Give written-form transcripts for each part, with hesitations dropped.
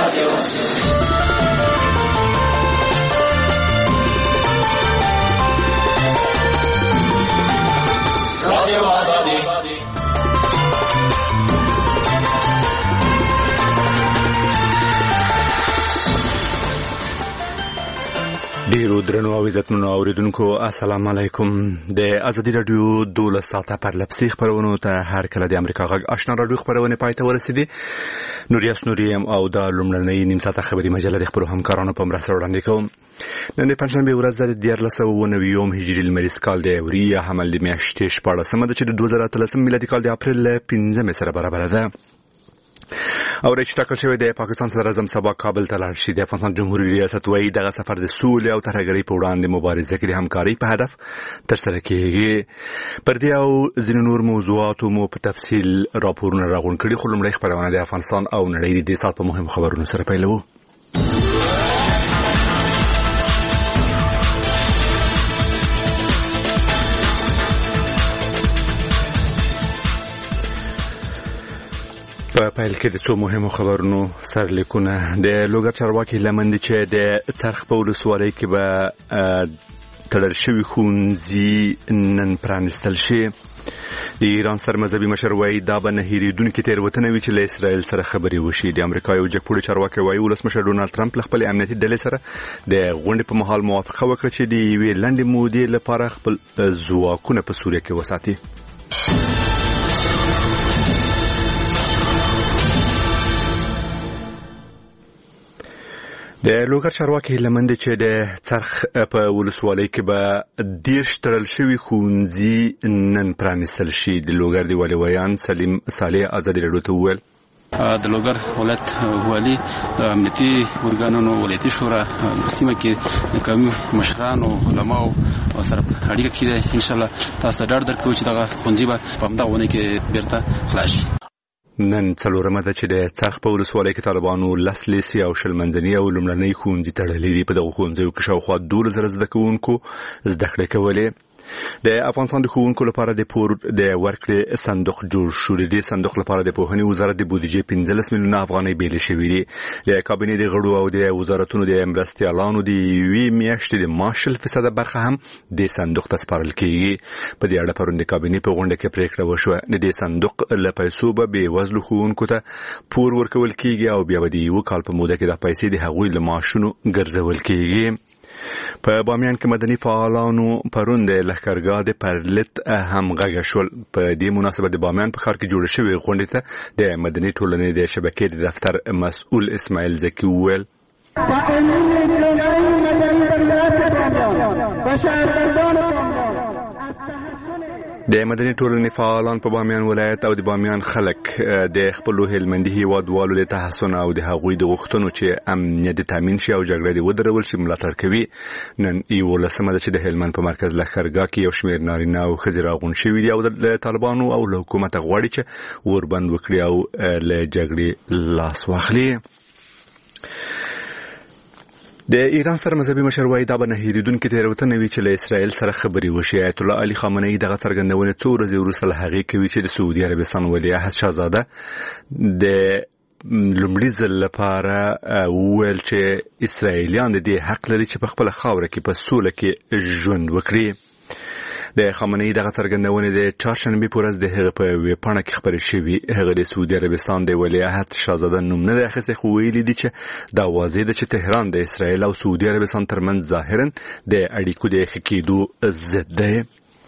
ډیرو درنو او عزتمنو اوریدونکو السلام علیکم. د ازادي رادیو 12 ساعته پر لپسي خبرونو ته هر کله د امریکا غږ آشنا رادیو خبرونه پای ته ورسېدي. نوریاس نوریم او د لومړنۍ نیم ساعته خبري مجله د خبرو همکارانو په مرسته وړاندې کوم. نن د پنځشنبه ورځ د 1490 هجري لمریز کال د اوریا حمل د میاشتې 14مه د 2013 میلادي کال د اپریل 15 سره برابر ده. او رئیس ټاکل شوی د پاکستان صدر اعظم سبا کابل ته لاړ شي. د افغانستان جمهوریت ریاست وايي دغه سفر د سولې او ترهګرۍ په وړاندې مبارزه کې د همکارۍ په هدف ترسره کیږي. پر دې او ځینو نور موضوعاتو مو په تفصیل راپورونه راغونډ کړي، خو لومړی خبرونه د افغانستان او نړۍ د دې سات په مهم خبرونو سره پیلوو. په پیل کې د څو مهمو خبرونو سرلیکونه. د لوګر چارواکي لمن چې د څرخ په ولسوالۍ کې به تړل شوي ښوونځي نن پرانیستل شي. د ایران سرمذهبي مشر وایي دا به نه هېرېدونکې تېروتنه وي چې له اسرائیل سره خبرې وشي. د امریکا یو جګپوړی چارواکی وایي ولسمشر ډونالډ ټرمپ له خپلې امنیتي ډلې سره د غونډې په مهال موافقه وکړه چې د یوې لنډې مودې لپاره خپل ځواکونه په سوریه کې وساتي. د لوګر چارواکي لمن چې د څرخ په ولسوالۍ کې به 10 تړل شوي ښوونځي نن پرانیستل شي. د لوګر د والي ویان سلیم صالح ازادي رادیو ته وویل د لوګر ولایت والي د امنیتي ارګانونو ولایتي شورا سیمه کې د قومي مشرانو علماو سره اړیکه کړې. ان شاء الله تاسو ته ډاډ درکوي چې دغه ښوونځي به په همدغه ونه کې بیرته خلاص شي. نن څلورمه ده چې د څرخ په ولسوالۍ کې طالبانو لس لیسي او شل منځني او لومړنۍ ښوونځي تړلي دي. په دغه ښوونځیو کې شاوخوا 12,000 زده کوونکو زده کړې کولې. د افغانستان د ښوونکو لپاره د پور د ورکړې صندوق جوړ شو. د دې صندوق لپاره د پوهنې وزارت د بودیجې 15 میلیونه افغانۍ بیل شوې دي. د کابینې د غړو او د وزارتونو د مرستیالانو د یوې میاشتې د معاش 10% برخه هم د صندوق ته سپارل کیږي. په دې اړه پرون د کابینې په غونډه کې پریکړه وشوه. د دې صندوق له پیسو به بېوزلو ښوونکو ته پور ورکول کیږي او بیا به د یو کال په موده کې د پیسې د هغوی له معاشونو ګرځول کیږي. په بامیان کې مدني فعالانو پرون د لښکرګاه د پرلت همغږي شول. په دې مناسبت د بامیان په ښار کې جوړ شوی غونډې ته د مدني ټولنې د شبکې د دفتر مسؤل اسماعیل زکی وویل د مدني ټولنې فعالان په بامیان ولایت او د بامیان خلک د خپل هلمندي هیوادوالو د تحسن او د هغوی د غوښتنو چې امنیت تامین شي او جګړه دې ودرول شي ملاتړ کوي. نن 11مه ده چې د هلمند په مرکز لښکرګاه کې یو شمېر نارینه او ښځې راغونډ شوي دي او د طالبانو او له حکومته غواړي چې وربند وکړي او له جګړې لاس واخلي. د ایران سرمذهبي مشر وایي دا به نه هېرېدونکې تېروتنه وي چې له اسرائیل سره خبرې وشي. آیت الله علي خامنه‌ای دغه څرګندونې څو ورځې وروسته له هغې کوي چې د سعودي عربستان ولیعهد شاهزاده د لومړي ځل لپاره وویل چې اسرائیلیان د دې حق لري چې په خپله خاوره کې په سوله کې ژوند وکړي. د خامنه‌ای دغه څرګندونې د چهارشنبې په ورځ د هغه په ویبپاڼه کې خپرې شوې. هغه د سعودي عربستان د ولیعهد شاهزاده نوم نه دی اخیستی، خو ویلي دي چې دا واضح ده چې تهران د اسرائیل او سعودي عربستان ترمنځ ظاهرا د اړیکو د ښه کېدو ضد دی.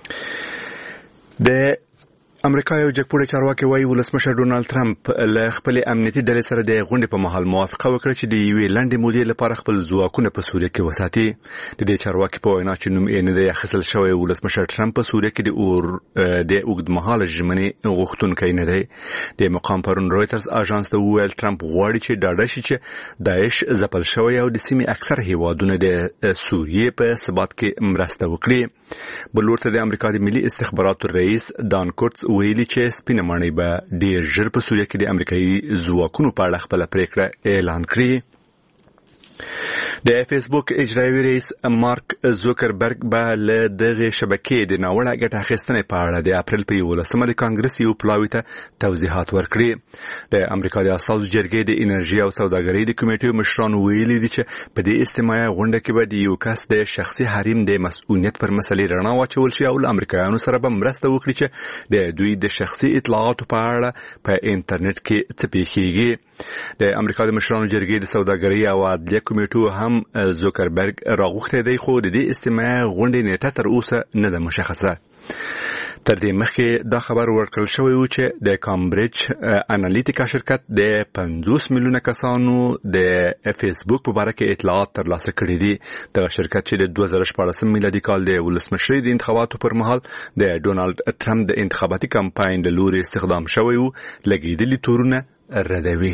د امریکا یو جګپوړی چارواکی وایي ولسمشر ډونالډ ټرمپ له خپلې امنیتي ډلې سره د غونډې په مهال موافقه وکړه چې د یوې لنډې مودې لپاره خپل ځواکونه په سوریه کې وساتي. د دې چارواکي په وینا چې نوم یې نه دی اخیستل شوی، ولسمشر ټرمپ په سوریه کې د اوږدمهاله ژمنې غوښتونکی نه دی. د مقام پرون رویټرز اژانس ته وویل ټرمپ غواړي چې ډاډه شي چې داعش ځپل شوی او د سیمې اکثر هیوادونه د سوریې په ثبات کې مرسته وکړي. بل ورته د امریکا د ملي استخباراتو رئیس دان کورتس ویلي چې سپینه ماڼۍ به ډیر ژر په سوریه کې د امریکایي ځواکونو په اړه خپله پریکړه اعلان کړي. د فیسبوک اجرایي رئیس مارک زوکربرګ به له دغه شبکې د ناوړه ګټه اخیستنې په اړه د اپریل په 11مه د کانګرس یو پلاوي ته توضیحات ورکړي. د امریکا د اساسو جرګې د انرژي او سوداګرۍ د کمیټې مشرانو ویلي دي چې په دې اجتماعي غونډه کې به د یو کس د شخصي حریم د مسؤلیت پر مسلې رڼا واچول شي او له امریکایانو سره به مرسته وکړي چې د دوی د شخصي اطلاعاتو په اړه په انټرنیټ کې څه پیښیږي. د امریکا د مشرانو جرګې د سوداګرۍ او عدلیه کمیټو هم زوکربرګ راغوښتی دی، خو د دې اجتماعي غونډې نیټه تر اوسه نه ده مشخصه. تر دې مخکې دا خبر ورکړل شوی و چې د کامبریج انالیټیکا شرکت د 50 میلیونه کسانو د فیسبوک په اړه کې اطلاعات ترلاسه کړي دي. د شرکت چې د 2014 میلادي کال د ولسمشرۍ د انتخاباتو پر مهال د ډونالد ټرمپ د انتخاباتي کمپاین له لوري استخدام شوی و، لګیدلي تورونه ردوي.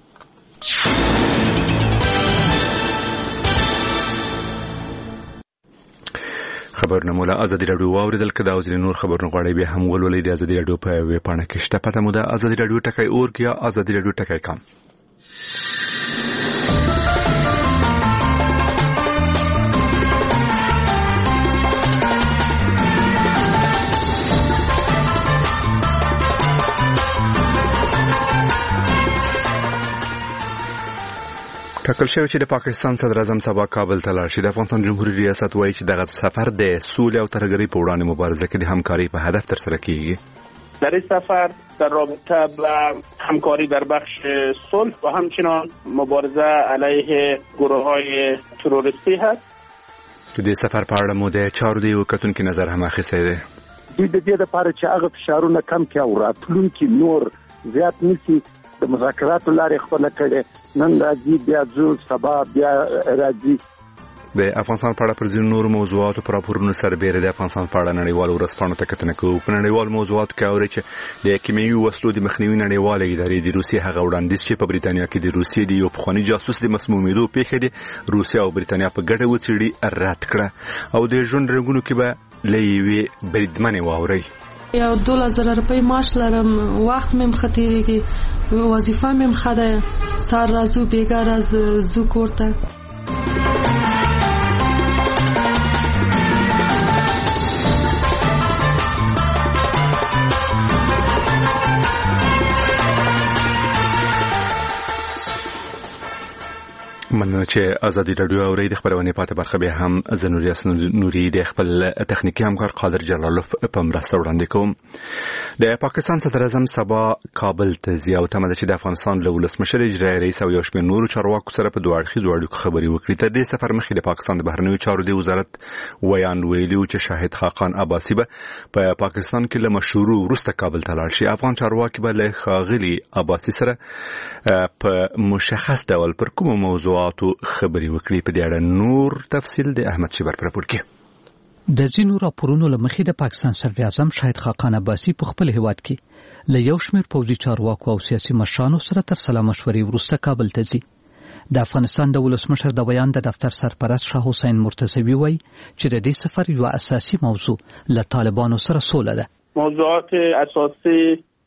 خبرونه مولا ازادي رادیو واوریدل. کدا وزیر نور خبرونه غواړي به هم ولولې د ازادي رادیو په ویب پاڼه کې شته. پته مو ده ازادي رادیو ټکای اورګ یا ازادي رادیو ټکای کام. ټاکل شوی چې د پاکستان صدر اعظم سبا کابل ته لاړ شي. د افغانستان جمهوریت ریاست وایي چې دغه سفر د سولې او ترهګرۍ په وړاندې مبارزه کې د همکارۍ په هدف ترسره کیږي. در این سفر در رابطه با همکاری در بخش صلح و همچنان مبارزه علیه گروه‌های تروریستی هست. د سفر په اړه مو د چارو دی وکتونکو نظر هم اخیستی دی. د دې لپاره چې هغه فشارونه کم کړي او راتلونکي نور زیات نشي د مذاکراتو لارې خپل کړي، نن راځي بیا ځو سبا بیا راځي. د افغانستان په اړه پر ځینو نورو موضوعاتو پر راپورونو سربېره د افغانستان په اړه نړیوالو ورځپاڼو ته کتنه کوو. په نړیوالو موضوعاتو کې اوري چې د کیمیاوي وسلو د مخنیوي نړیوالې ادارې د روسیې هغه وړاندیز چې په بریتانیا کې د روسیې د یو پخواني جاسوس د مسمومیدو پیښې دي روسیه او بریتانیا په ګډه وڅېړي رد کړه. او د ژوند رنګونو کې به له یوې بریدمنې واورئ. یا 2000 روپۍ معاش لرم، وخت مم خطیریږي، وظیفه مم خده، سار رازو بیګار از زو کورته. مننه چې ازادي رادیو اوري. د خبرونه پاتې برخه به هم زنوریاس نوري د خپل تخنیکی همکار قادر جلالوف په مرسته وړاندې کوم. د پاکستان صدر اعظم سبا کابل ته ځي او تمه ده چې د افغانستان له ولسمشر اجرایي رئیس او یو شمېر نورو چارواکو سره په دوه اړخیزو اړیکو خبرې وکړي. تر دې سفر مخکې د پاکستان د بهرنیو چارو د وزارت ویان ویلي چې شاهد خاقان عباسي به په پاکستان کې له مشورو وروسته کابل ته لاړ شي. افغان چارواکي به له ښاغلي عباسي سره په مشخص ډول پر کومو موضوعاتو خبرې وکړي. په دې اړه نور تفصیل د احمد شبر پر راپور کې. د ځینو راپورونو له مخې د پاکستان صدر اعظم شاهد خاقان عباسي په خپل هیواد کې له یو شمېر پوځي چارواکو او سیاسي مشرانو سره تر سلا مشورې وروسته کابل ته ځي. د افغانستان د ولسمشر د بیان د دفتر سرپرست شاه حسین مرتضوی وایي چې د دې سفر یو اساسي موضوع له طالبانو سره سوله ده. موضوعات اساسي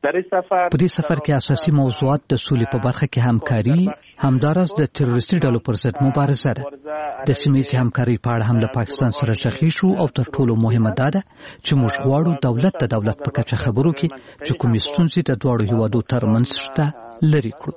په دې سفر کې اساسي موضوعات د سولې په برخه کې همکاري، همدارس د تروریستي ډلو پر ضد مبارزه ده. د سیمې همکاري په اړه هم له پاکستان سره شخړې شو او تر ټولو مهمه ده چې موږ غواړو دولت د دولت په کچه خبرو کې چې کومې ستونزې د دواړو هیوادو ترمنځ شته لري کړو.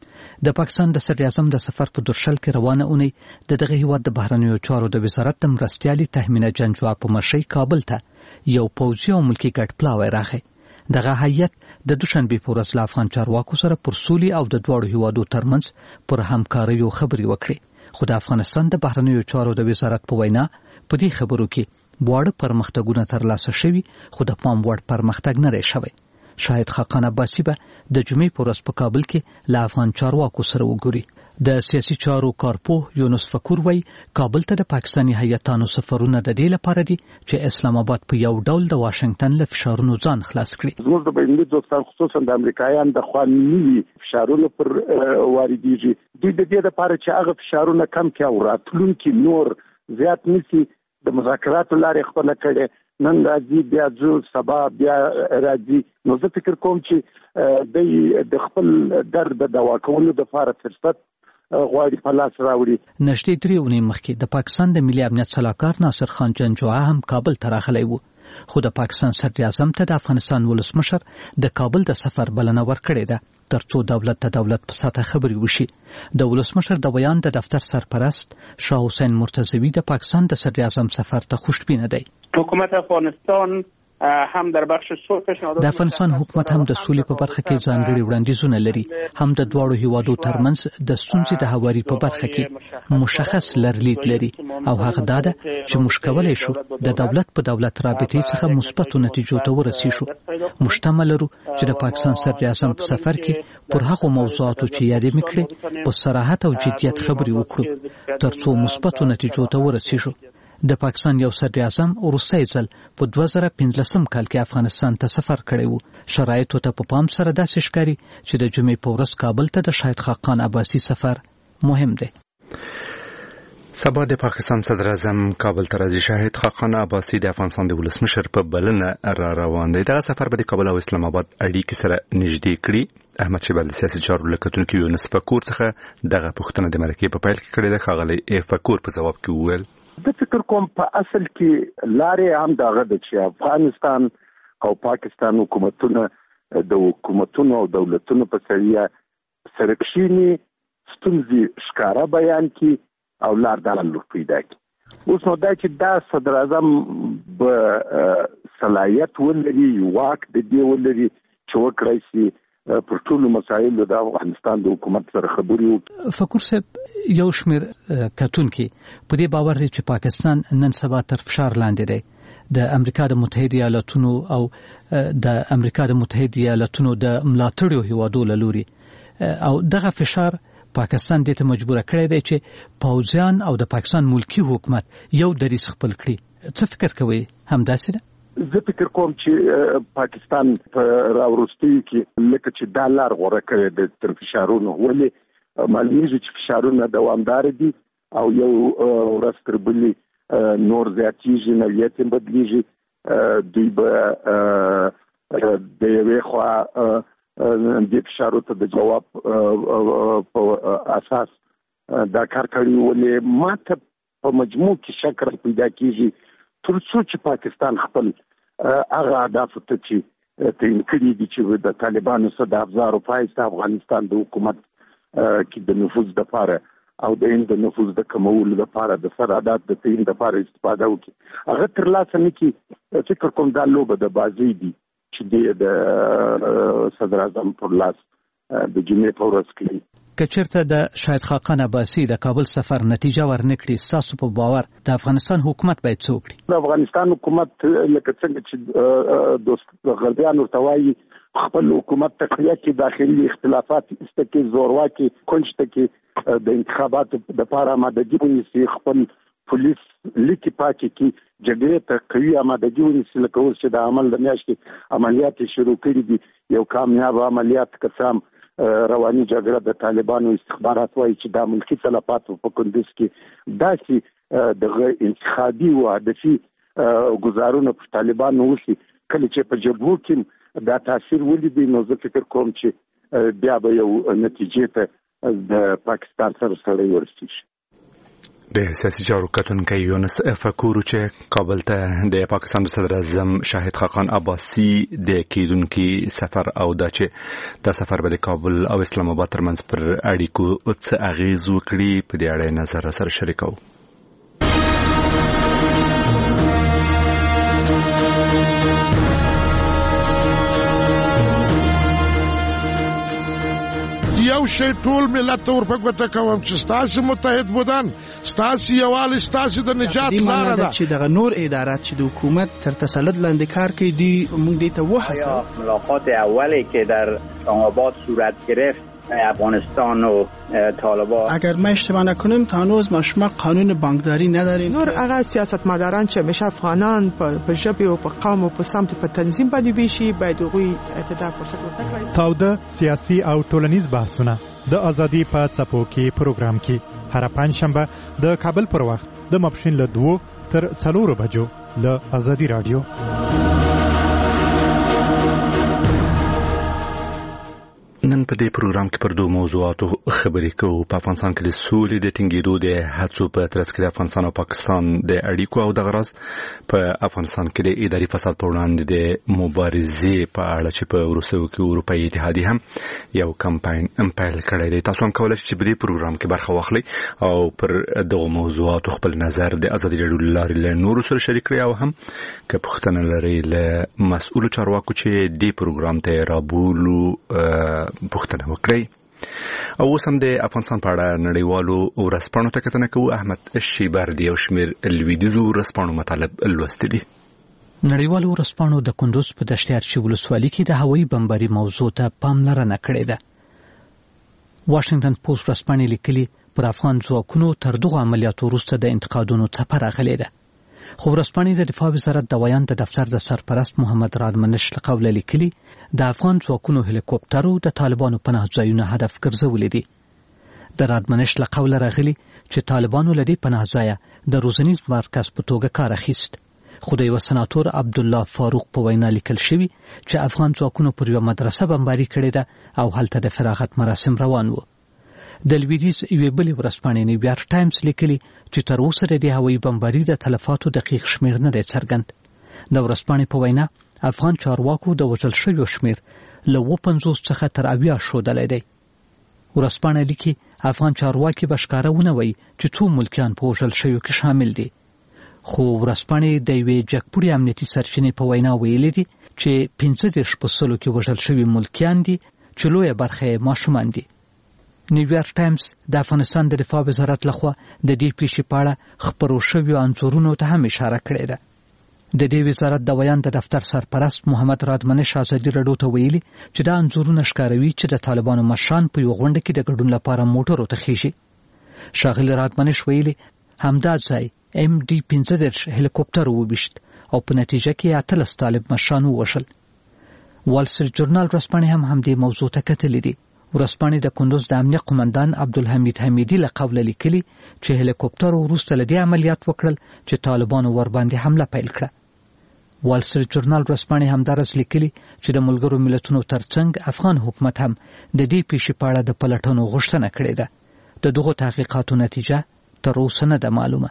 د پاکستان د صدر اعظم د سفر په درشل کې روانه اونۍ د دغه هیواد د بهرنیو چارو د وزارت د مرستیالي تهمینه جنجوا په مشرۍ کابل ته یو پوځي او ملکی ګډ پلاوی راغی. دغه هیئت د دوشنبه په ورځ له افغان چارواکو سره پر سولې او د دواړو هیوادو ترمنځ پر همکارۍ خبرې وکړې. خو د افغانستان د بهرنیو چارو د وزارت په وینا په دې خبرو کې واړه پرمختګونه ترلاسه شوي، خو د پام وړ پرمختګ نه دی شوی. شاهد خاقان عباسي به د جمعې په ورځ په کابل کې له افغان چارواکو سره وګوري. د سیاسي چارو کارپوه یونس فکور وایي کابل ته د پاکستاني هیئتانو سفرونه د دې لپاره دي چې اسلام آباد په یو ډول د واشنگټن له فشارونو ځان خلاص کړي. زموږ د بیني دوستان خصوصا د امریکایانو د خوا نوي فشارونه پر واردېږي. دوی د دې لپاره چې هغه فشارونه کم کړي او راتلونکي نور زیات نشي د مذاکراتو لارې خپل کړي. نن راځي بیا ځو سبا بیا راځي. نو زه فکر کوم چې د خپل درد د دوا کولو لپاره فرصت غواړي په لاس راوړي. نږدې 3 اونۍ مخکې د پاکستان د ملي امنیت صلاحکار ناصر خان جنجوعه هم کابل ته راغلی و، خو د پاکستان صدر اعظم ته د افغانستان ولسمشر د کابل د سفر بلنه ورکړې ده ترڅو دولت ته دولت په ساته خبري وشي. د ولسمشر د بیان د دفتر سرپرست شاه حسین مرتضوی د پاکستان د صدر اعظم سفر ته خوشبینه دی. حکومت افغانستان هم در بخش صلح پیشنهاد د افغانستان حکومت هم د سولې په برخه کې ځانګړي وړاندیزونه لري، هم د دواړو هیوادو ترمنځ د ستونزې د هواري په برخه کې مشخص لرلید لري او هغه دا ده چې موږ کولی شو د دولت په دولت رابطې څخه مثبتو نتیجو ته ورسیږو. مشتمل لرو چې د پاکستان صدر اعظم په سفر کې پر هغو موضوعاتو چې یادې میکړي په صراحت او جدیت خبري وکړو ترڅو مثبتو نتیجو ته ورسیږو. د پاکستان یو صدر اعظم وروستی ځل په 2015 کال کې افغانستان ته سفر کړی و. شرایطو ته په پام سره داسې ښکاري چې د جمعې په ورځ کابل ته د شاهد خاقان عباسي سفر مهم دی. سبا د پاکستان صدر اعظم کابل ته راځي. شاهد خاقان عباسي د افغانستان د ولسمشر په بلنه را روان دی. دغه سفر به د کابل او اسلام آباد اړیکې سره نږدې کړي. احمد شیبال د سیاسي چارو لکتونکو یونس فکور څخه دغه پوښتنه د مرکې په پیل کې کړې ده. ښاغلی فکور په ځواب کې وویل د فکر کوم په اصل کې لارې هم دغه د چې افغانستان او پاکستان حکومتونه د حکومتونو او دولتونو په سره کښیني ستونزې ښکاره بیان کی او لار د حل پیدا کی. اوس نو دا چې دا صدر اعظم به صلاحیت ولري، واک د دې ولري چې وکړای شي پر ټولو مسایلو د افغانستان د حکومت سره خبرې وکړي. فکر صاحب یو شمیر کتونکي په دې باور دي چې پاکستان نن سبا تر فشار لاندې دی. د امریکا د متحده ایالاتونو او د امریکا د متحده ایالاتونو د ملاتړو هیوادو له لوري او دغه فشار پاکستان دې ته مجبور کړی دی چې پوځیان او د پاکستان ملکی حکومت یو دریځ خپل کړي. څه فکر کوي؟ همداسې ده؟ زه فکر کوم چې پاکستان په راوروستیو کې لکه چې دا لار غوره کړې ده تر فشارونو، ولې معلومیږي چې فشارونه دوامدار دي او یو ورځ تر بلې نور زیاتیږي، نوعیت یې بدلیږي. دوی به د یوې خوا د فشارو ته د جواب په اساس دا کار کوي، ولې ماته په مجموع کې شک پیدا کیږي ترڅو چې پاکستان خپل هغه اهدافو ته چې تعین کړي دي چې د طالبانو څخه د افزارو پایسته افغانستان د حکومت کې د نفوذ لپاره او د نفوذ د کمولو لپاره د سرحدات د تعین لپاره استفاده وکړي، هغه ترلاسه نه کړي. فکر کوم دا لوبه د بازي دي چې د صدر اعظم پر لاس د جمعې په ورځ کې کچرته د شاهد خاقان عباسي د کابل سفر نتیجه ورنکړي. تاسو په باور د افغانستان حکومت باید څه وکړي؟ د افغانستان حکومت لکه څنګه چې دوست غربیان ورتوایي خپل حکومت تقویه کې داخلي اختلافات استکه زورواکي کنجته کې د انتخاباتو د لپاره آمادګي ونیسي، خپل پولیس لیکي پاکي کې جګړې ته قوي آمادګي ونیسي. لکه اوس چې د عمل د میاشتې عملیات شروع کړي دي، یو کامیاب عملیات قسم رواني جګړه د طالبانو استخبارات وایي چې د ملکی تلفات په کندوز کې داسې د انتخابي او هدفي گزارونه په طالبانو وشي کله چې په جبهو کې دا تاثیر ولیدي. نو زه فکر کوم چې بیا به یو نتیجې ته د پاکستان سره سره ورسیږي. د سیاسي چارو کتونکی یونس فکور چې کابل ته د پاکستان د صدر اعظم شاهد خاقان عباسي د کیدونکي سفر او دا چې دا سفر به د کابل او اسلام آباد ترمنځ پر اړیکو څه اغیز وکړي په دې اړه نظر سره شریکو. یو شی ټول ملت ته ورپکوته کوم چې ستاسو متحد بودن، ستاسو یووالی، ستاسو د نجات لاره ده. چې دغه نور ادارات چې د حکومت تر تسلط لاندې کار کوي دي موږ دې ته وحصل. ملاقات اولی که در اسلام آباد صورت گرفت افغانستان و طالبان، اگر ما اشتباه نکنیم تا هنوز ما شما قانون بانکداری نداریم. نور هغه سیاستمداران چې همیشه افغانان په ژبه او په قوم او په سمت په تنظیم باندې بيشي باید هغوی ته فرصت ورکړي. تاوده سیاسي او ټولنیز بحثونه د ازادي په څپو کې پروګرام کې هر پنځشنبه د کابل پر وخت د ماپښین له 2 تر 4 بجو له ازادي رادیو. نن په دې پروګرام کې پر دوه موضوعاتو خبرې کوو. په افغانستان کې د سولې د ټینګېدو د هڅو په ترڅ کې د افغانستان او پاکستان د اړیکو او د غرض په افغانستان کې د اداري فساد پر وړاندې د مبارزې په اړه چې په وروستیو کې اروپایي اتحادیه هم یو کمپاین پیل کړی دی. تاسو هم کولی شئ چې په دې پروګرام کې برخه واخلئ او پر دغو موضوعاتو خپل نظر د ازادي راډیو له لارې له نورو سره شریک کړئ او هم که پوښتنه لرئ له مسؤلو چارواکو چې دې پروګرام ته رابولو پوښتنه وکړئ. او اوس هم د افغانستان په اړه نړیوالو ورځپاڼو ته کتنه کوو. احمد شیبردي یو شمېر لویدیځو ورځپاڼو مطالب لوستي دي. نړیوالو ورځپاڼو د کندوز په دشت ارچي ولسوالۍ کې د هوایي بمباري موضوع ته پاملرنه کړې ده. واشنگټن پوسټ ورځپاڼې لیکلي پر افغان ځواکونو تر دغو عملیاتو وروسته د انتقادونو څپه راغلې ده. خو ورځپاڼې د دفاع وزارت د ویان د دفتر د سرپرست محمد رادمنش له قوله لیکلي د افغان ځواکونو هلیکوپټرو د طالبانو پناه ځایونه هدف ګرځولي دي. د رادمنش له قوله راغلي چې طالبانو له دې پناه ځایه د روزنیز مرکز په توګه کار اخیست. خو د یو سناتور عبدالله فاروق په وینا لیکل شوی چې افغان ځواکونو پر یوه مدرسه بمباري کړې ده او هلته د فراغت مراسم روان وو. د لویدیځ یوې بلې ورځپاڼې نیویارک ټایمز لیکلي چې تر اوسه د دې هوایي بمباري د تلفاتو دقیق شمېر نه دی څرګند. د ورځپاڼې په وینا افغان چارواکو د وژل شویو شمېر له 50 څخه تر 80 ښودلی دی. ورځپاڼه لیکي افغان چارواکي به ښکاره ونه وایي چې څو ملکیان په وژل شویو کې شامل دي. خو ورځپاڼې د یوې جګپوړې امنیتي سرچینې په وینا ویلي دي چې 15 په سلو کې وژل شوي ملکیان دي چې لویه برخه یې ماشومان دي. نیویارک ټایمز د افغانستان د دفاع وزارت لخوا د دې پیښې په اړه خپرو شویو انځورونو ته هم اشاره کړې ده. د دې وزارت د ویان د دفتر سرپرست محمد رادمنش ازادي راډیو ته ویلي چې دا انځورونه ښکاروي چې د طالبانو مشران په یو غونډه کې د ګډون لپاره موټرو ته خېږي. ښاغلي رادمنش ویلي همدا ځای MD-15 هلیکوپټر وویشت او په نتیجه کې 18 طالب مشران ووژل. وال سټریټ جورنال ورځپاڼې هم همدې موضوع ته کتلې دي. ورځپاڼې د کندوز د امنیه قومندان عبدالحمید حمیدي له قوله لیکلي چې هلیکوپټر وروسته له دې عملیات وکړل چې طالبانو ورباندې حمله پیل کړه. وال سټریټ جورنال ورځپاڼې همدارس لیکلي چې د ملګرو ملتونو ترڅنګ افغان حکومت هم د دې پیښې په اړه د پلټنو غوښتنه کړې ده. د دغو تحقیقاتو نتیجه تر اوسه نه ده معلومه.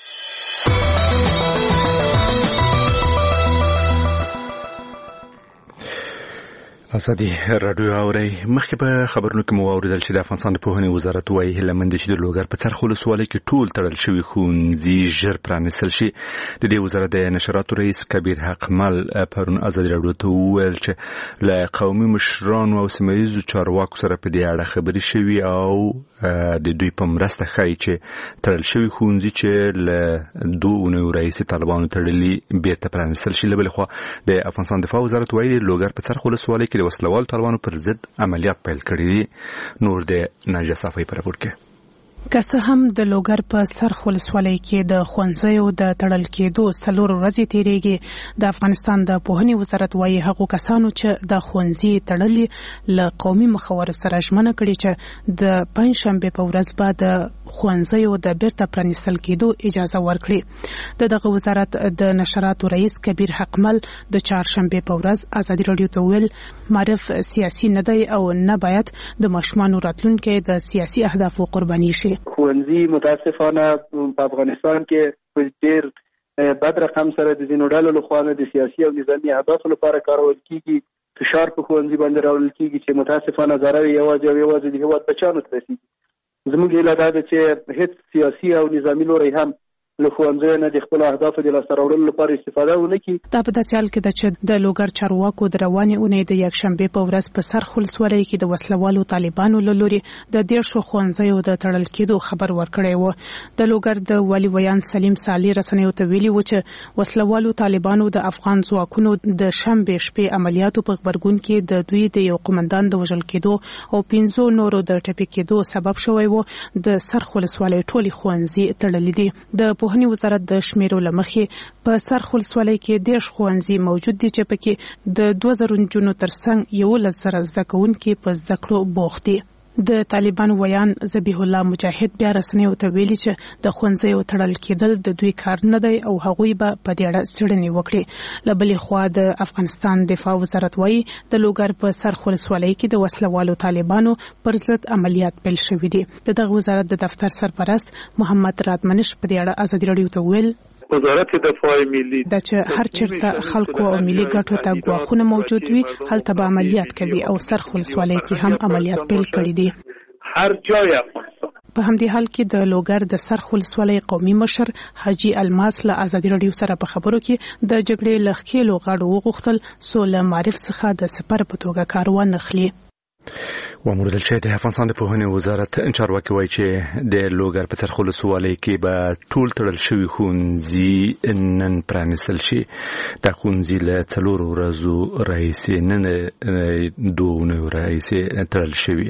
ازادي راډیو اوري. مخکې په خبرونو کې مو اوریدل چې د افغانستان د پوهنې وزارت وايي هیله مند چې د لوګر په څرخ ولسوالۍ کې ټول تړل شوي ښوونځي ژر پرانیستل شي. د دې وزارت د نشراتو رئیس کبیر حقمل پرون ازادي راډیو ته وویل چې له قومي مشرانو او سیمه ییزو چارواکو سره په دې اړه خبرې شوي او د دوی په مرسته ښایي چې تړل شوي ښوونځي چې له 2 اونیو راهیسې طالبانو تړلي بیرته پرانیستل شي. له بلې خوا د افغانستان دفاع وزارت وايي د لوګر په څرخ ولسوالۍ کې وسلوال طالبانو پر ضد عملیات پیل کړي دي. نور د ناجیه صافی په راپور کې. که څه هم د لوګر په څرخ ولسوالۍ کې د ښوونځیو د تړل کېدو 4 ورځې تیریږي، د افغانستان د پوهنې وزارت وايي هغو کسانو چې د ښوونځي تړلي له قومي مخورو سره ژمنه کړې چې د پنځشنبې په ورځ به د ښوونځیو د بیرته پرانیستل کېدو اجازه ورکړي. دغه وزارت د نشراتو رئیس کبیر حقمل د چهارشنبې په ورځ ازادي راډیو ته ویل معرف سیاسي نه دی او نه باید د ماشومانو راتلونکي د سیاسي اهدافو قرباني شي. ښوونځي متاسفانه په افغانستان کې په ډېر بد رقم سره د ځینو ډلو لخوا د سیاسي او نظامي اهدافو لپاره کارول کیږي. فشار په ښوونځي باندې راوړل کیږي چې متاسفانه ضرر یوازې د هېواد بچیانو ته رسیږي. زموږ هیله دا ده چې هیڅ سیاسي او نظامي لوری هم له ښوونځیو نه د خپل اهدافو د لاسته راوړلو لپاره استفاده ونه کړي. دا په داسې حال کې ده چې د لوګر چارواکو د روانې اونۍ د یکشنبې په ورځ په څرخ ولسوالۍ کې د وسلوالو طالبانو له لوري د 13 ښوونځیو د تړل کېدو خبر ورکړی و. د لوګر د والي ویان سلیم صالح رسنیو ته ویلي و چې وسلوالو طالبانو د افغان ځواکونو د شنبې شپې عملیاتو په غبرګون کې د دوی د یو قومندان د وژل کېدو او 15 نورو د ټپي کېدو سبب شوی و. د څرخ ولسوالۍ ټولې ښوونځي تړلي دي. د پوهنې وزارت د شمیرو لمخې په څرخ ولسوالۍ کې 10 ښوونځي موجود دي چې پکې د 2000 نجونو ترڅنګ 11,000 زده کوونکي په زده کړو بوخت دي. د طالبانو ویان ذبیح الله مجاهد بیا رسنیو ته ویلي چې د ښوونځیو تړل کېدل د دوی کار نه دی او هغوی به په دې اړه څېړنې وکړي. له بلې خوا د افغانستان دفاع وزارت وایي د لوګر په سرخ ولسوالۍ کې د وسلوالو طالبانو پر ضد عملیات پیل شوي دي. د دغه وزارت د دفتر سرپرست محمد رادمنش په دې اړه ازادي راډیو ته ویل وزارت دفاع ملي دا چې هر چیرته خلکو او ملي ګټو ته ګواښونه موجود وي هلته به عملیات کوي او سرخ ولسوالۍ کې هم عملیات پیل کړي دي. هر جای افغانستان په همدې حال کې د لوګر د سرخ ولسوالۍ قومي مشر حاجی الماس له ازادي راډیو سره په خبرو کې د جګړې لخکېلو غاړو وغوښتل سوله معرف څخه د سپر په توګه کار ونخلي. ومورد الشيء د افغانستان د پوهنې وزارت چارواکي وایي چې د لوګر په سرخ ولسوالۍ کې به ټول تړل شوي ښوونځي نن پرانیستل شي. دا ښوونځي له 4 ورځو راهیسې نن 2 اونیو راهیسې تړل شوي.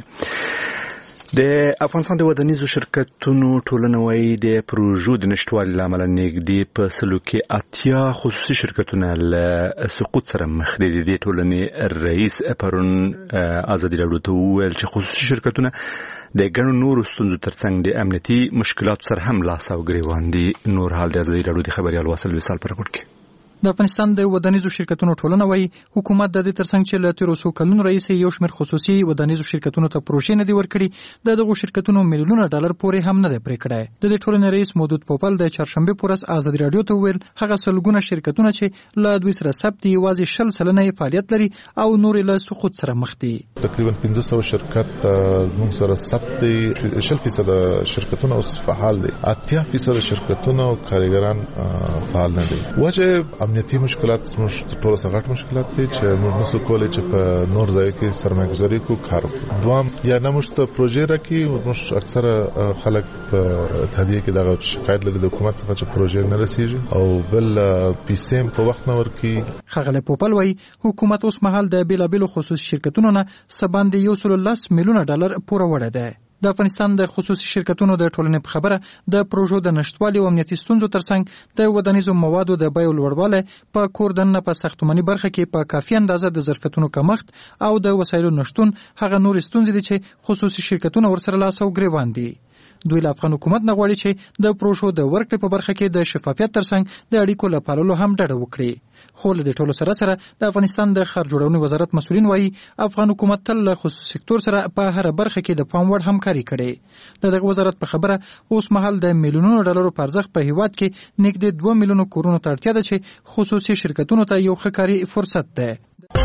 د افغانستان د ودانیزو شرکتونو ټولنه وایي د پروژو د نشټوالي له امله نږدې په 100 کې 80 خصوصي شرکتونه له سقوط سره مخ دي. د دې ټولنې رئیس پرون ازادي راډیو ته وویل چې خصوصي شرکتونه د ګڼو نورو ستونزو ترڅنګ د امنیتي مشکلاتو سره هم لاس او ګریوان دي. نور حال د ازادي راډیو د خبريال واصل وصال پر راپور کې د افغانستان د ودانیزو شرکتونو ټولنه وایي حکومت د دې ترڅنګ چې له 1300 کلونو رئیس یو شمېر خصوصي ودانیزو شرکتونو ته پروژې نه دی ورکړي د دغو شرکتونو میلیونونه ډالر پورې هم نه دی پرې کړی. د دې ټولنې رئیس مودود پوپل د چهارشنبه پورس ازادي راډیو ته ویل هغه سلګونه شرکتونه چې له دوی سره ثبت یوازې 10% فعالیت لري او نور له سقوط سره مخ دي. تقریبا 1500 شرکت موږ سره ثبت دي. 10% شرکتونه اوس فعال دي. 80% شرکتونه او کارګران فعال نه دي. وجه امنیتي مشکلات موږ ټول سره مشکلات دي چې موږ نسو کولای چې په نور ځای کې سرمایه‌ګذاري کو کار دوام یا نه مشته پروژې راکې موږ اکثره خلک په اتحادیه کې دغه شکایت لري د حکومت څخه چې پروژې نه رسیږي او بل پیسې په وخت نه ورکي. خغله پوپل وایي حکومت اوس مهال د بیلابیلو خصوصي شرکتونو نه سباندې 110 میلیونه ډالر پوره وړه ده. د افغانستان د خصوصي شرکتونو د ټولنې په خبره د پروژو د نشټوالي او امنیتي ستونزو ترڅنګ د ودانیزو موادو د بیو لوړوالی په کور دننه په ساختماني برخه کې په کافي اندازه د ظرفیتونو کمښت او د وسایلو نشټون هغه نور ستونزې دي چې خصوصي شرکتونه ورسره لاس او ګریوان دي. دوی له افغان حکومت نه غواړي چې د پروژو د ورکړې په برخه کې د شفافیت ترڅنګ د اړیکو له پاللو هم ډډه وکړي. خو له دې ټولو سره د افغانستان د ښار جوړونې وزارت مسؤلین وایي افغان حکومت تل له خصوصي سکتور سره په هر برخه کې د پام وړ همکاري کړې. دغه وزارت په خبره اوس مهال د میلیونونو ډالرو په ارزښت په هیواد کې نږدې 2 میلیونو کورونو ته اړتیا ده چې خصوصي شرکتونو ته یو ښه کاري فرصت ده.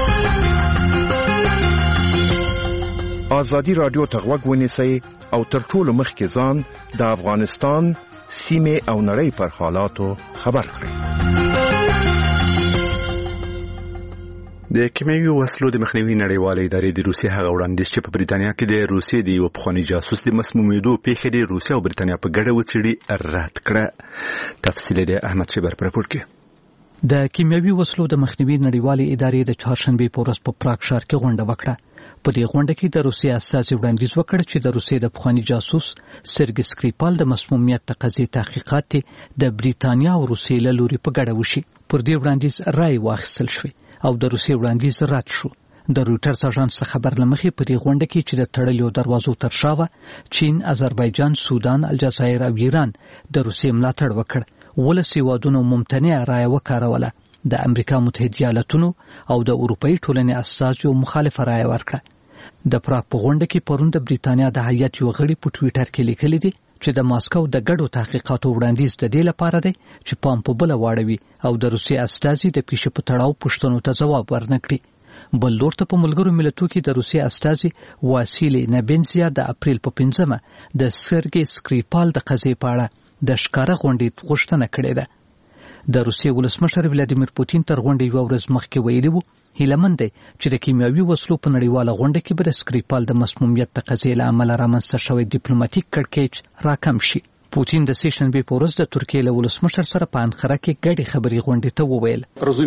ازادي راډیو ته غوږ ونیسئ او تر ټولو مخکې ځان د افغانستان سیمې او نړۍ پر حالاتو خبر کړئ. د کیمیاوي وسلو د مخنیوي نړیوالې ادارې د روسیې هغه وړاندیز چې په بریتانیا کې د روسیې د یو پخواني جاسوس د مسمومیدو پیښې د روسیې او بریتانیا په ګډه وڅېړي رد کړه. تفصیل د احمد شبر پر راپور کې. د کیمیاوي وسلو د مخنیوي نړیوالې ادارې د چهارشنبه په ورځ په پراګ ښار کې غونډه وکړه. په دې غونډه کې د روسیې استازي وړاندیز وکړ چې د روسیې د پخواني جاسوس سرګي سکریپال د مسمومیت د قضیې تحقیقات د بریتانیا او روسیې له لوري په ګډه وشي. پر دې وړاندیز رای واخیستل شو او د روسیې وړاندیز رد شو. د رويټرز اژانس خبر لمخې په دې غونډه کې چې د تړلو دروازو تر شا و چین، آذربایجان، سودان، الجزایر او ایران د روسیې ملاتړ وکړ. ولسي وادونو ممتنع رای وکاروله. د امریکا متحده ایالاتونو او د اروپאי ټولنې استازو مخالفه رای ورکړه. د پراګ په غونډه کې پرون د بریتانیا د هیئت یو غړي په ټوئیټر کې لیکلي دي چې د ماسکو د ګډو تحقیقاتو وړاندیز د دې لپاره دی چې پام په بل واړوي او د روسیې استازي د پیښې په تړاو پوښتنو ته ځواب ورنکړي. بل لور ته په ملګرو ملتونو کې د روسیې استازي واسیلی نبنزیا د اپریل په 5مه د سرګي سکریپال د قضیې په اړه د ښکارا غونډې غوښتنه کړې ده. د روسیې ولسمشر ولادیمیر پوتین تر غونډې یو ورځ مخکې ویلي وو هیلمن دی چې د کیمیاوي وسلو په نړیواله غونډه کې به د سکریپال د مسمومیت د قضیې له امله رامنځته شوی ډیپلوماټیک کړکېچ راکم شي. پوتین د سې شنبې په ورځ د ترکیې له ولسمشر سره په انقره کې ګډې خبرې غونډې ته وویل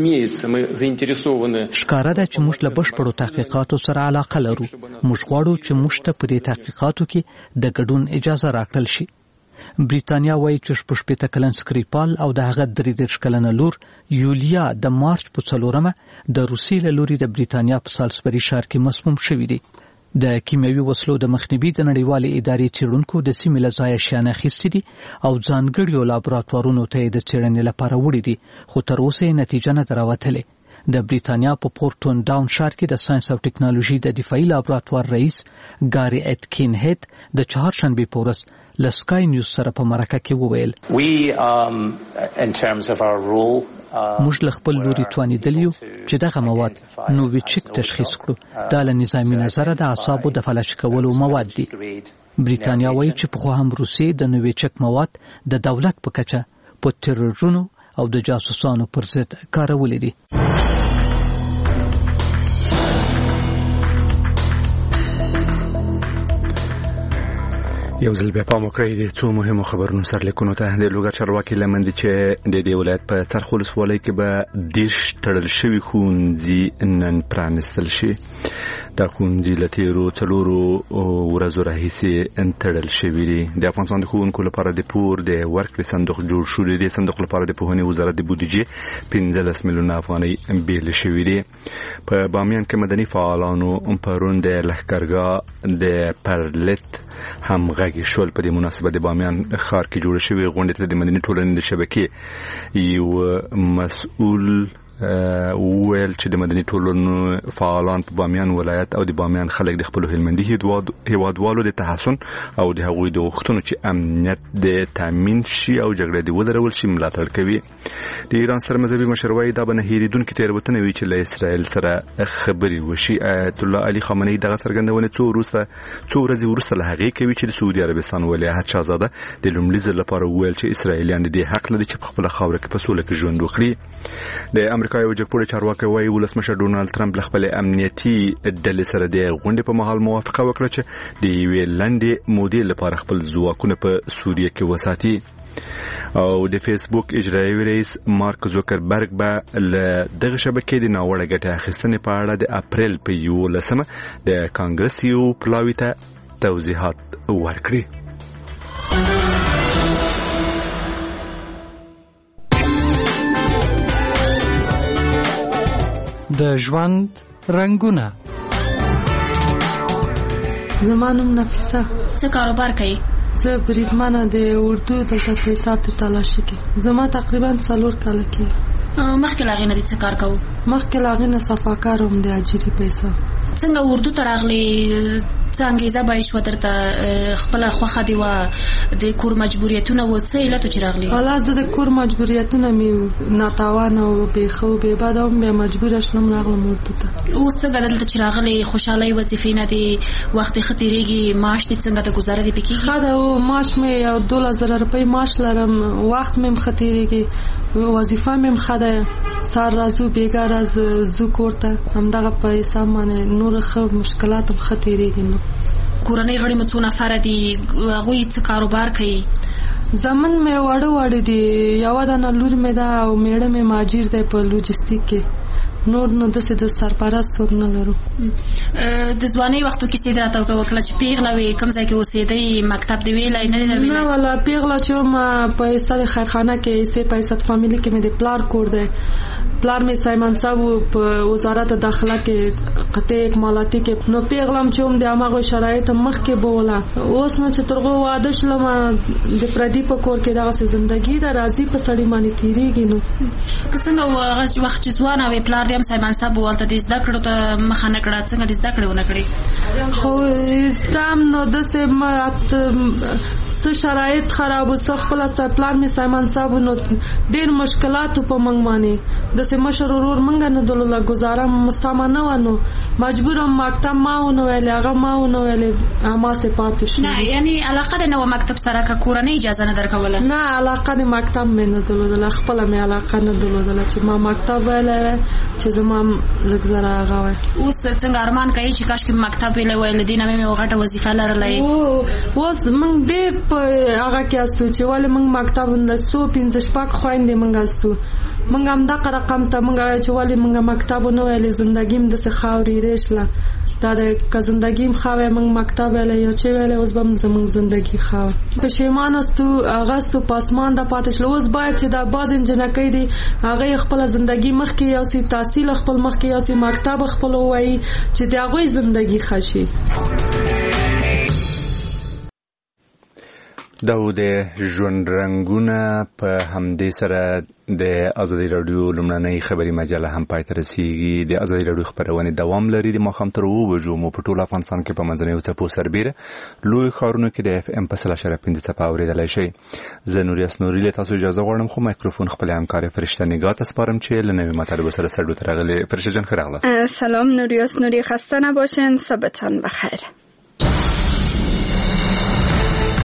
ښکاره ده چې موږ له بشپړو تحقیقاتو سره علاقه لرو. موږ غواړو چې موږ ته په دې تحقیقاتو کې د ګډون اجازه راکړل شي. بریتانیا وایي چې 48 کلن سکریپال او د هغه 33 کلنه لور یولیا د مارچ په 4مه د روسیې له لوري د بریتانیا په سالسبري ښار کې مسموم شوي دي. د کیمیاوي وسلو د مخنیوي د نړیوالې ادارې څېړونکو د سیمې له ځایه شیان اخیستي دي او ځانګړیو لابراتوارونو ته د څېړنې لپاره وړي دي، خو تر اوسه یې نتیجه نه ده راوتلې. د بریتانیا په پورټون ډاون ښار کې د ساينس او ټکنالوژي د دفاعي لابراتوار رئیس ګاري اتکین هیت د چهارشنبې په ورځ له سکای نیوز سره په مرکه کې وویل موږ له خپل لوري توانیدلیو چې دغه مواد نوویچک تشخیص کړو. دا له نظامی نظره د اعصابو د فلج کولو مواد دي. بریتانیا وایي چې په هم روسیې د نوویچک مواد د دولت په کچه په ترورونو او د جاسوسانو پر ضد کارول دي. یو ځل بیا پام وکړئ د څو مهمو خبرونو سرلیکونو ته. د لوګر چارواکي لمن دي چې د دې ولایت په څرخ ولسوالۍ کې به 10 تړل شوي ښوونځي نن پرانستل شي. دا ښوونځي له تېرو 4 ورځو راهیسې تړل شوي دي. د افغانستان د ښوونکو لپاره د پور د ورکړې صندوق جوړ شوی دی. صندوق لپاره د پوهنې وزارت د بودیجې 15 میلیونه افغانۍ بیل شوي دي. په بامیان کې مدني فعالانو پرون د لښکرګاه د پرلت همغږي شول. په دې مناسبت د بامیان ښار کې جوړ شوی غونډه ته د مدني ټولنې د شبکې یو مسؤل ویل چې د مدني ټولنو فعالان په بامیان ولایت او د بامیان خلک د خپل هلمندي هیوادوالو د تحسن او د هغوی د غوښتنو چې امنیت د تامین شي او جګړه د ودرول شي ملاتړ کوي. د ایران سره مذهبي مشروعي دا به نه هېریدونکې تېروتنه وي چې له اسرائیل سره خبرې وشي. آیت الله علي خامنه‌ای دغه څرګندونه څو ورځې وروسته له هغې کوي چې د سعودي عربستان ولیعهد شاهزاده د لومړي ځل لپاره وویل چې اسرائیلیان د دې حق لري چې په خپله خاوره کې په سوله کې ژوند وکړي. د امریکا یو جګپوړی چارواکي وایي ولسمشر ډونالد ټرمپ له خپل امنیتي ډلې سره د غونډې په مهال موافقه وکړه چې د یوې لنډې مودې لپاره خپل ځواکونه په سوریه کې وساتي. او د فیسبوک اجرایي رئیس مارک زوکربرګ به له دغه شبکې د ناوړه ګټې اخیستنې په اړه د اپریل په 11 د کانګرس یو پلاوي ته توضیحات ورکړي. د ژوند رنگونه. زمانم نفیسه. څه کاروبار کوي؟ زه بریدمنه د اردو د حساب تلاشي کې. زما تقریبا 4 کال کې. مخکې لاغینه دې څه کار کوو؟ مخکې لاغینه صفاکاروم د اجري پیسې. څنګه اردو ته راغلي؟ څنګه زبای شو درته خپل خوخه دی و د کور مجبوریتونه و څه علت چې راغلي؟ حالا زه د کور مجبوریتونه می ناتوان او به خو به بعدم به مجبور شوم راغلم اردو ته. اوس څنګه دلته چې راغلي خوشاله وظیفې نه دي وخت خطرېږي معاش دې څنګه د گزاره دی پکې؟ خاله او معاش مې یو 2000 روپۍ معاش لرم وخت مې خطرېږي وظیفه مې خاله سار رازو بیګار از زو کوړه همدغه په حساب باندې نور خو مشکلات خطرېږي. کورنۍ غړي مڅو نفر دي هغه څه کاروبار کوي؟ زمون مې وړ دي یو د نلور مې دا او میړه مې ماجر دی په لوجستیک کې. نور نو د سرپرست څوک نه لرو. د ځواني وختو کې سید راته وکړه چې پیغله وي کوم ځای کې اوسېدې مکتب دی ویلای نه دی؟ نه ولا پیغله چې ما په سره خیرخانه کې سه پیسې فامیلی کې مې د پلار کور دی. پلار مې سایمن صاحب په وزارت داخله کې قطع اکمالاتی کې نو پیغلم چې هم د هغه شرایط مخ کې بوله. اوس نو چې ترغه واده شلم د پردي په کور کې دغه ژوندۍ د راضي په سړی باندې تیریږي. نو څنګه هغه وخت چې ځوان او پلار دې هم سایمن صاحب ولته د زده کړو ته مخه نه کړه څنګه د زده کړو نه کړی؟ خو استام نو د سمات څه شرایط خراب وسه خپل پلان مې سایمن صاحب نو ډېر مشکلات په منګ باندې د مشر ورور منګه نه دلته گزاره مسامانه ونه مجبورم مکتب ماونه ویل هغه ماونه ویل ما سه پاتې شو. نه یعنی علاقه د نو مکتب سره کا کورنۍ اجازه نه درکوله؟ نه علاقه د مکتب مې نه دلته خپل مې علاقه نه دلته چې ما مکتب ویل چې زما لګزره هغه وای. اوس څنګه ارمان کوي چې کاش کې مکتب ویل ویل دینه مې غټه وظیفه لرلای؟ اوس موږ دې په هغه کې اسو چې ول موږ مکتب نه 115 پاک خويندې موږ اسو موږ هم دا رقم ته موږ چې ولې موږ مکتب نه ویلې زندګیم د خاوري ریشله دا د زندگیم خواه من مکتب ویله یا چه ویله اوز بم زمون زندگی خواه پشیمان استو اغاستو پاسمان دا پاتش لوز باید چې دا باز انجنکی دی هغه خپل زندگی مخکې یاسي تحصیل خپل مخکې یاسي مکتب خپل وای چې دا غوي زندگی خشي د ژوند رنگونه په همدې سره د ازادي رادیو لمړنۍ خبري مجله هم پای ته رسیږي. د ازادي رادیو خبرونه دوام لري د ماښام تر 2 بجو مو په ټول افغانستان کې په منځنیو څپو سربېره لوی ښارونو کې د FM په 3.5 څپه اورېدلای شي. زه نوریاس نوري له تاسو اجازه غواړم خو مایکروفون خپل همکار فرشته نگاه ته سپارم چې له نوې مطالبه سره سړو ترغلي. فرشته جان خیر اغلاس. سلام نوریاس نوری، خسته نباشین، صبحتان بخیر.